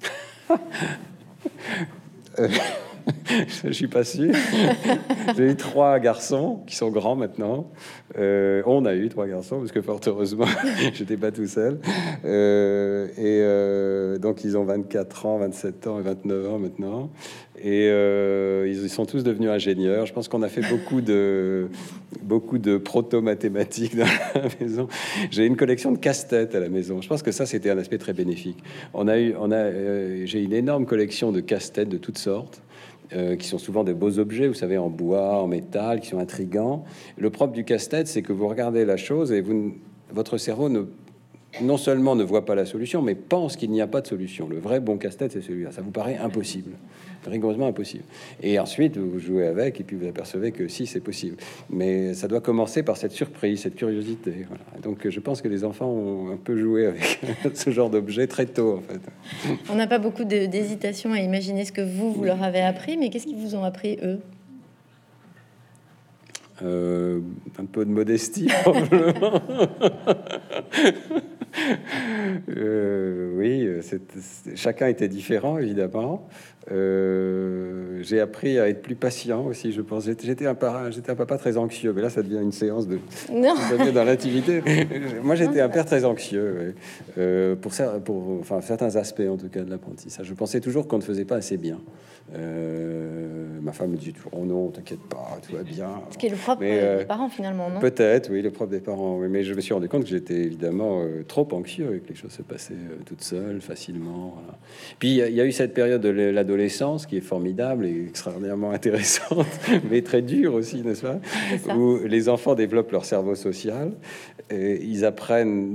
Je suis pas sûr. J'ai eu 3 garçons qui sont grands maintenant. On a eu 3 garçons parce que fort heureusement, j'étais pas tout seul. Donc ils ont 24 ans, 27 ans et 29 ans maintenant. Et ils sont tous devenus ingénieurs. Je pense qu'on a fait beaucoup de proto-mathématiques dans la maison. J'ai une collection de casse-têtes à la maison. Je pense que ça, c'était un aspect très bénéfique. J'ai une énorme collection de casse-têtes de toutes sortes. Qui sont souvent des beaux objets, vous savez, en bois, en métal, qui sont intrigants. Le propre du casse-tête, c'est que vous regardez la chose et votre cerveau non seulement ne voit pas la solution, mais pense qu'il n'y a pas de solution. Le vrai bon casse-tête, c'est celui-là. Ça vous paraît impossible, rigoureusement impossible. Et ensuite, vous jouez avec et puis vous apercevez que si, c'est possible. Mais ça doit commencer par cette surprise, cette curiosité. Voilà. Donc, je pense que les enfants ont un peu joué avec ce genre d'objet très tôt, en fait. On n'a pas beaucoup d'hésitation à imaginer ce que vous leur avez appris, mais qu'est-ce qu'ils vous ont appris, eux? Un peu de modestie, probablement. Oui, chacun était différent, évidemment. J'ai appris à être plus patient aussi, je pense. J'étais un papa très anxieux, mais là, ça devient une séance dans l'intimité. Moi, j'étais un père très anxieux, pour certains aspects, en tout cas, de l'apprentissage. Je pensais toujours qu'on ne faisait pas assez bien. Ma femme me dit toujours, oh non, t'inquiète pas, tout va bien. Ce qui est le propre des parents, finalement, non? Peut-être, oui, le propre des parents. Oui, mais je me suis rendu compte que j'étais évidemment trop anxieux et que les choses se passaient toutes seules, facilement. Voilà. Puis il y a eu cette période de l'adolescence qui est formidable et extraordinairement intéressante, mais très dure aussi, n'est-ce pas? Où les enfants développent leur cerveau social et ils apprennent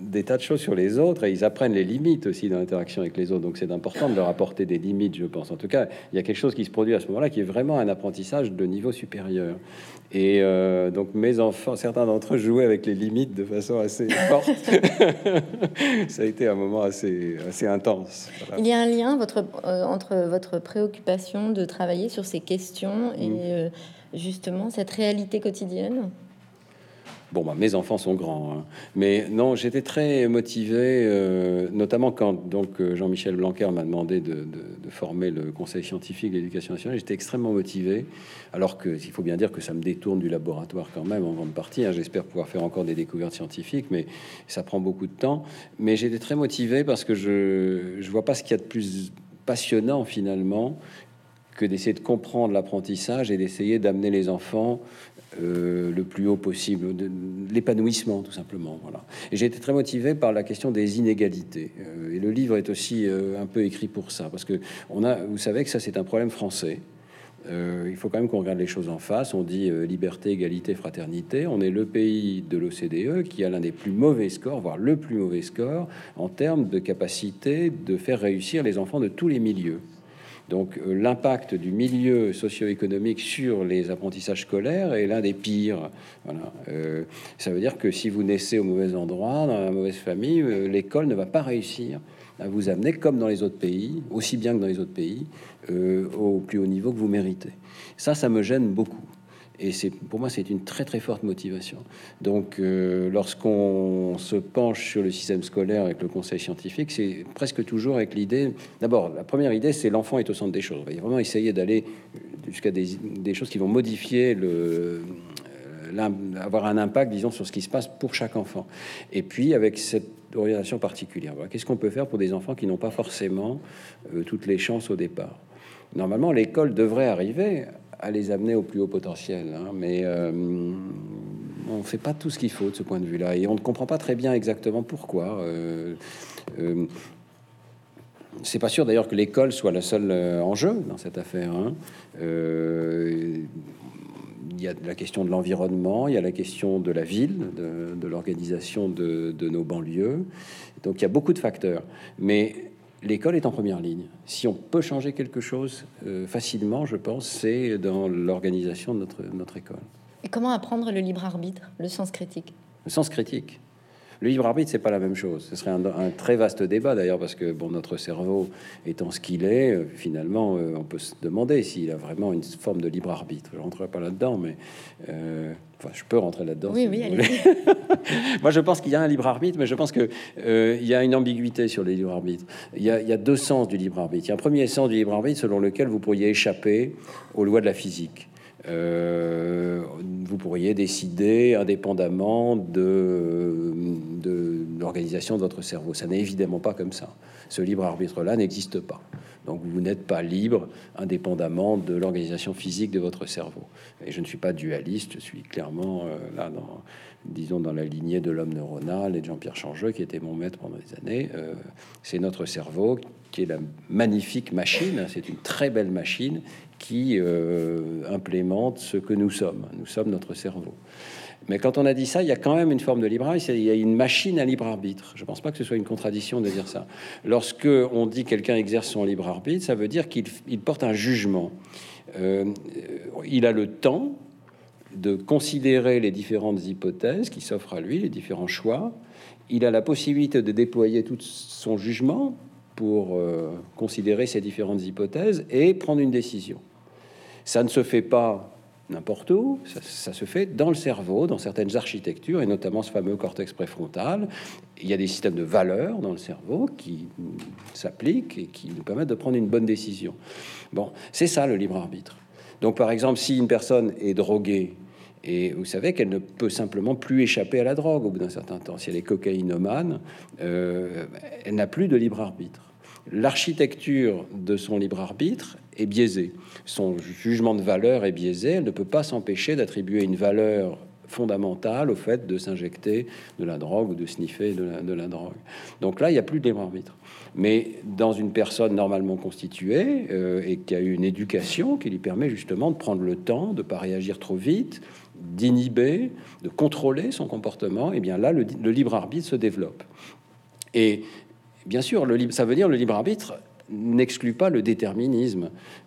des tas de choses sur les autres, et ils apprennent les limites aussi dans l'interaction avec les autres. Donc c'est important de leur apporter des limites, je pense. En tout cas, il y a quelque chose qui se produit à ce moment-là qui est vraiment un apprentissage de niveau supérieur. Et donc mes enfants, certains d'entre eux jouaient avec les limites de façon assez forte. Ça a été un moment assez intense. Voilà. Il y a un lien entre votre préoccupation de travailler sur ces questions et justement cette réalité quotidienne. Bon, bah, mes enfants sont grands, hein. Mais non, j'étais très motivé, notamment quand Jean-Michel Blanquer m'a demandé de former le Conseil scientifique de l'éducation nationale. J'étais extrêmement motivé, alors que il faut bien dire que ça me détourne du laboratoire quand même en grande partie, hein. J'espère pouvoir faire encore des découvertes scientifiques, mais ça prend beaucoup de temps. Mais j'étais très motivé parce que je vois pas ce qu'il y a de plus passionnant finalement que d'essayer de comprendre l'apprentissage et d'essayer d'amener les enfants le plus haut possible, de l'épanouissement tout simplement. Voilà. Et j'ai été très motivé par la question des inégalités. Et le livre est aussi un peu écrit pour ça, parce que vous savez que ça c'est un problème français. Il faut quand même qu'on regarde les choses en face. On dit liberté, égalité, fraternité. On est le pays de l'OCDE qui a l'un des plus mauvais scores, voire le plus mauvais score, en termes de capacité de faire réussir les enfants de tous les milieux. Donc l'impact du milieu socio-économique sur les apprentissages scolaires est l'un des pires. Voilà. Ça veut dire que si vous naissez au mauvais endroit, dans la mauvaise famille, l'école ne va pas réussir à vous amener, comme dans les autres pays, aussi bien que dans les autres pays, au plus haut niveau que vous méritez. Ça me gêne beaucoup. Et pour moi, c'est une très très forte motivation. Donc, lorsqu'on se penche sur le système scolaire avec le conseil scientifique, c'est presque toujours avec l'idée. D'abord, la première idée, c'est l'enfant est au centre des choses. On va vraiment essayer d'aller jusqu'à des choses qui vont modifier avoir un impact, disons, sur ce qui se passe pour chaque enfant. Et puis, avec cette orientation particulière, voilà, qu'est-ce qu'on peut faire pour des enfants qui n'ont pas forcément toutes les chances au départ? Normalement, l'école devrait arriver à les amener au plus haut potentiel, hein, mais on ne fait pas tout ce qu'il faut de ce point de vue-là, et on ne comprend pas très bien exactement pourquoi. C'est pas sûr d'ailleurs que l'école soit le seul enjeu dans cette affaire, hein. Il y a la question de l'environnement, il y a la question de la ville, de l'organisation de nos banlieues. Donc il y a beaucoup de facteurs, mais l'école est en première ligne. Si on peut changer quelque chose facilement, je pense, c'est dans l'organisation de notre école. Et comment apprendre le libre arbitre, le sens critique? Le sens critique. Le libre arbitre, c'est pas la même chose. Ce serait un très vaste débat d'ailleurs, parce que bon, notre cerveau étant ce qu'il est, finalement, on peut se demander s'il a vraiment une forme de libre arbitre. Je rentrerai pas là-dedans, mais enfin, je peux rentrer là-dedans. Oui, si oui. Moi, je pense qu'il y a un libre arbitre, mais je pense que il y a une ambiguïté sur les libres arbitres. Il y a deux sens du libre arbitre. Il y a un premier sens du libre arbitre selon lequel vous pourriez échapper aux lois de la physique. Vous pourriez décider indépendamment de l'organisation de votre cerveau. Ça n'est évidemment pas comme ça. Ce libre arbitre-là n'existe pas. Donc vous n'êtes pas libre indépendamment de l'organisation physique de votre cerveau. Et je ne suis pas dualiste, je suis clairement là, disons, dans la lignée de l'homme neuronal et de Jean-Pierre Changeux, qui était mon maître pendant des années. C'est notre cerveau qui est la magnifique machine, c'est une très belle machine qui implémente ce que nous sommes. Nous sommes notre cerveau. Mais quand on a dit ça, il y a quand même une forme de libre arbitre. Il y a une machine à libre arbitre. Je ne pense pas que ce soit une contradiction de dire ça. Lorsque on dit quelqu'un exerce son libre arbitre, ça veut dire qu'il porte un jugement. Il a le temps de considérer les différentes hypothèses qui s'offrent à lui, les différents choix. Il a la possibilité de déployer tout son jugement pour considérer ces différentes hypothèses et prendre une décision. Ça ne se fait pas n'importe où, ça se fait dans le cerveau, dans certaines architectures, et notamment ce fameux cortex préfrontal. Il y a des systèmes de valeurs dans le cerveau qui s'appliquent et qui nous permettent de prendre une bonne décision. Bon, c'est ça le libre arbitre. Donc par exemple, si une personne est droguée, et vous savez qu'elle ne peut simplement plus échapper à la drogue au bout d'un certain temps. Si elle est cocaïnomane, elle n'a plus de libre arbitre. L'architecture de son libre arbitre est biaisée. Son jugement de valeur est biaisé. Elle ne peut pas s'empêcher d'attribuer une valeur fondamentale au fait de s'injecter de la drogue ou de sniffer de la drogue. Donc là, il n'y a plus de libre arbitre. Mais dans une personne normalement constituée et qui a eu une éducation qui lui permet justement de prendre le temps, de ne pas réagir trop vite, d'inhiber, de contrôler son comportement, et bien là, le libre arbitre se développe. Et bien sûr, ça veut dire le libre arbitre n'exclut pas le déterminisme.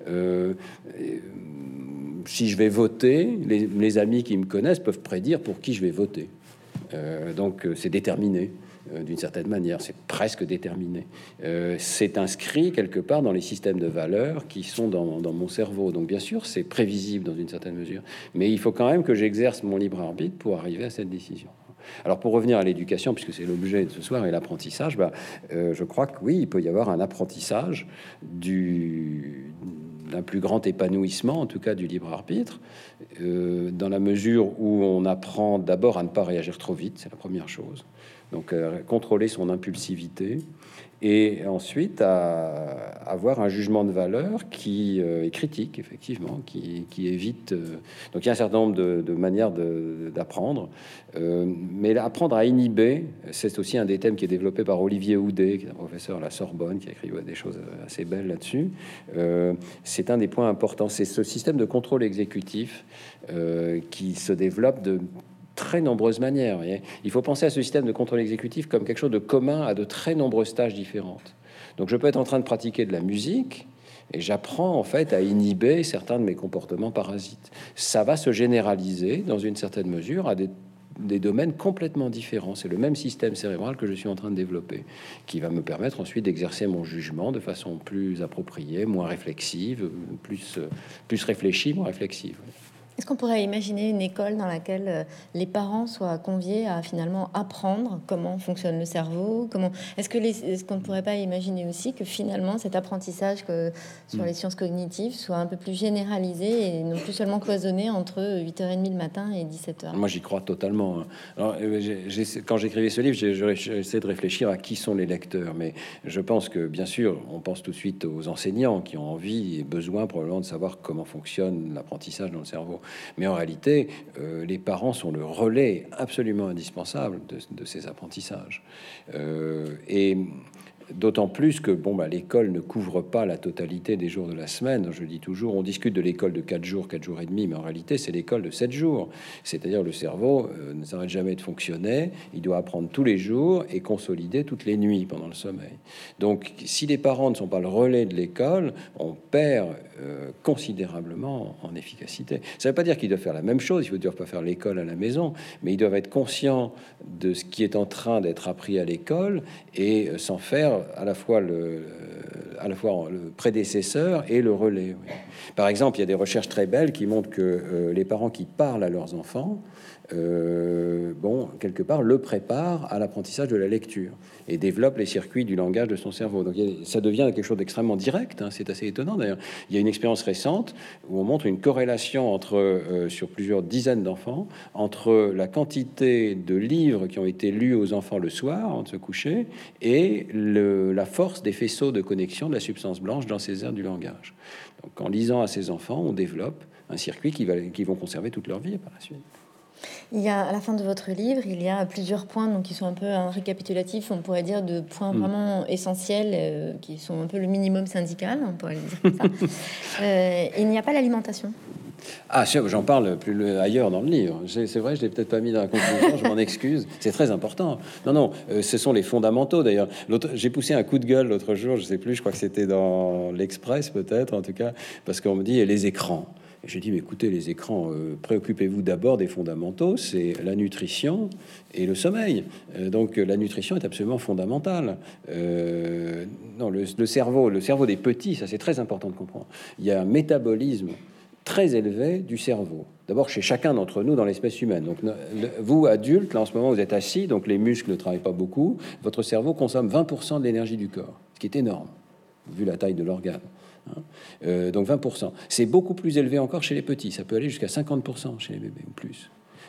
Si je vais voter, les amis qui me connaissent peuvent prédire pour qui je vais voter. Donc c'est déterminé. D'une certaine manière, c'est presque déterminé. C'est inscrit quelque part dans les systèmes de valeurs qui sont dans mon cerveau. Donc, bien sûr, c'est prévisible dans une certaine mesure. Mais il faut quand même que j'exerce mon libre arbitre pour arriver à cette décision. Alors, pour revenir à l'éducation, puisque c'est l'objet de ce soir, et l'apprentissage, je crois que oui, il peut y avoir un apprentissage d'un plus grand épanouissement, en tout cas du libre arbitre, dans la mesure où on apprend d'abord à ne pas réagir trop vite, c'est la première chose. Donc, contrôler son impulsivité et ensuite à avoir un jugement de valeur qui est critique, effectivement, qui évite. Donc, il y a un certain nombre de manières d'apprendre, mais apprendre à inhiber, c'est aussi un des thèmes qui est développé par Olivier Houdet, qui est un professeur à la Sorbonne, qui a écrit des choses assez belles là-dessus. C'est un des points importants. C'est ce système de contrôle exécutif qui se développe de très nombreuses manières. Il faut penser à ce système de contrôle exécutif comme quelque chose de commun à de très nombreuses tâches différentes. Donc je peux être en train de pratiquer de la musique et j'apprends en fait à inhiber certains de mes comportements parasites. Ça va se généraliser dans une certaine mesure à des domaines complètement différents. C'est le même système cérébral que je suis en train de développer, qui va me permettre ensuite d'exercer mon jugement de façon plus appropriée, moins réflexive, plus réfléchie, moins réflexive. Est-ce qu'on pourrait imaginer une école dans laquelle les parents soient conviés à finalement apprendre comment fonctionne le cerveau? Est-ce qu'on ne pourrait pas imaginer aussi que finalement cet apprentissage sur les sciences cognitives soit un peu plus généralisé et non plus seulement cloisonné entre 8h30 le matin et 17h? Moi, j'y crois totalement. Alors, quand j'écrivais ce livre, j'essaie de réfléchir à qui sont les lecteurs. Mais je pense que, bien sûr, on pense tout de suite aux enseignants qui ont envie et besoin probablement de savoir comment fonctionne l'apprentissage dans le cerveau. Mais en réalité, les parents sont le relais absolument indispensable de ces apprentissages. Et d'autant plus que l'école ne couvre pas la totalité des jours de la semaine. Je dis toujours, on discute de l'école de 4 jours et demi, mais en réalité, c'est l'école de 7 jours. C'est-à-dire le cerveau ne s'arrête jamais de fonctionner. Il doit apprendre tous les jours et consolider toutes les nuits pendant le sommeil. Donc, si les parents ne sont pas le relais de l'école, on perd considérablement en efficacité. Ça ne veut pas dire qu'ils doivent faire la même chose. Il ne faut pas faire l'école à la maison, mais ils doivent être conscients de ce qui est en train d'être appris à l'école et s'en faire à la fois le prédécesseur et le relais. Oui. Par exemple, il y a des recherches très belles qui montrent que les parents qui parlent à leurs enfants, quelque part, le préparent à l'apprentissage de la lecture et développent les circuits du langage de son cerveau. Donc ça devient quelque chose d'extrêmement direct. C'est assez étonnant d'ailleurs. Il y a une expérience récente où on montre une corrélation sur plusieurs dizaines d'enfants entre la quantité de livres qui ont été lus aux enfants le soir avant de se coucher et la force des faisceaux de connexion de la substance blanche dans ces aires du langage. Donc en lisant à ces enfants, on développe un circuit qui vont conserver toute leur vie par la suite. Il y a, à la fin de votre livre, il y a plusieurs points donc, qui sont un peu un récapitulatif, on pourrait dire, de points vraiment essentiels, qui sont un peu le minimum syndical, on pourrait le dire comme ça. Il n'y a pas l'alimentation. Ah, j'en parle ailleurs dans le livre. C'est vrai, je l'ai peut-être pas mis dans la conclusion, je m'en excuse. C'est très important. Non, ce sont les fondamentaux. D'ailleurs, j'ai poussé un coup de gueule l'autre jour, je sais plus, je crois que c'était dans l'Express peut-être, en tout cas, parce qu'on me dit les écrans. J'ai dit, mais écoutez, les écrans, préoccupez-vous d'abord des fondamentaux, c'est la nutrition et le sommeil. Donc, la nutrition est absolument fondamentale. Non, le cerveau des petits, ça c'est très important de comprendre. Il y a un métabolisme très élevé du cerveau. D'abord, chez chacun d'entre nous dans l'espèce humaine. Donc, vous, adultes, là, en ce moment, vous êtes assis, donc les muscles ne travaillent pas beaucoup. Votre cerveau consomme 20% de l'énergie du corps, ce qui est énorme, vu la taille de l'organe. Donc 20%. C'est beaucoup plus élevé encore chez les petits. Ça peut aller jusqu'à 50% chez les bébés ou plus.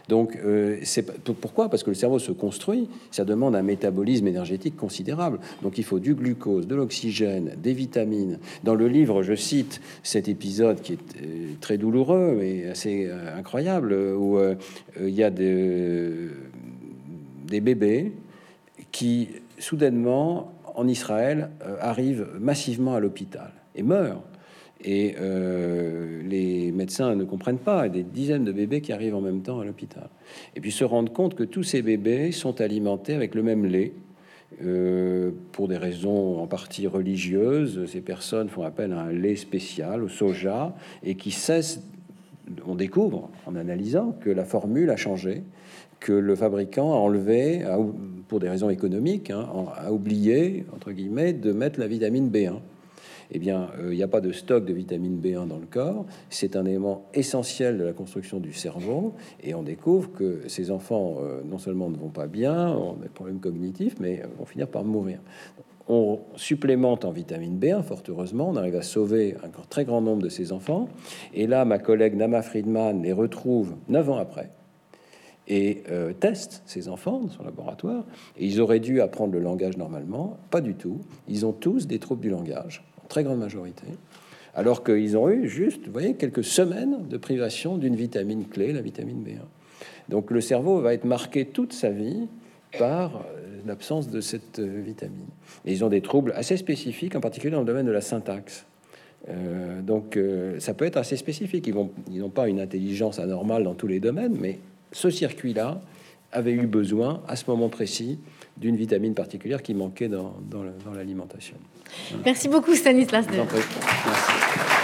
Donc, pourquoi? Parce que le cerveau se construit, ça demande un métabolisme énergétique considérable. Donc, il faut du glucose, de l'oxygène, des vitamines. Dans le livre, je cite cet épisode qui est très douloureux et assez incroyable, où il y a des bébés qui, soudainement, en Israël, arrivent massivement à l'hôpital et meurent. Et les médecins ne comprennent pas. Des dizaines de bébés qui arrivent en même temps à l'hôpital. Et puis se rendent compte que tous ces bébés sont alimentés avec le même lait. Pour des raisons en partie religieuses, ces personnes font appel à un lait spécial, au soja, et qui cesse. On découvre, en analysant, que la formule a changé, que le fabricant a enlevé, pour des raisons économiques, a oublié, entre guillemets, de mettre la vitamine B1. Eh bien, il n'y a pas de stock de vitamine B1 dans le corps. C'est un élément essentiel de la construction du cerveau. Et on découvre que ces enfants, non seulement ne vont pas bien, ont des problèmes cognitifs, mais vont finir par mourir. On supplémente en vitamine B1, fort heureusement. On arrive à sauver un très grand nombre de ces enfants. Et là, ma collègue Nama Friedman les retrouve 9 ans après et teste ces enfants dans son laboratoire. Et ils auraient dû apprendre le langage normalement. Pas du tout. Ils ont tous des troubles du langage, très grande majorité, alors qu'ils ont eu juste, vous voyez, quelques semaines de privation d'une vitamine clé, la vitamine B1. Donc le cerveau va être marqué toute sa vie par l'absence de cette vitamine. Et ils ont des troubles assez spécifiques, en particulier dans le domaine de la syntaxe. Donc ça peut être assez spécifique. Ils n'ont pas une intelligence anormale dans tous les domaines, mais ce circuit-là avait eu besoin, à ce moment précis, d'une vitamine particulière qui manquait dans l'alimentation. Merci beaucoup, Stanislas. Merci.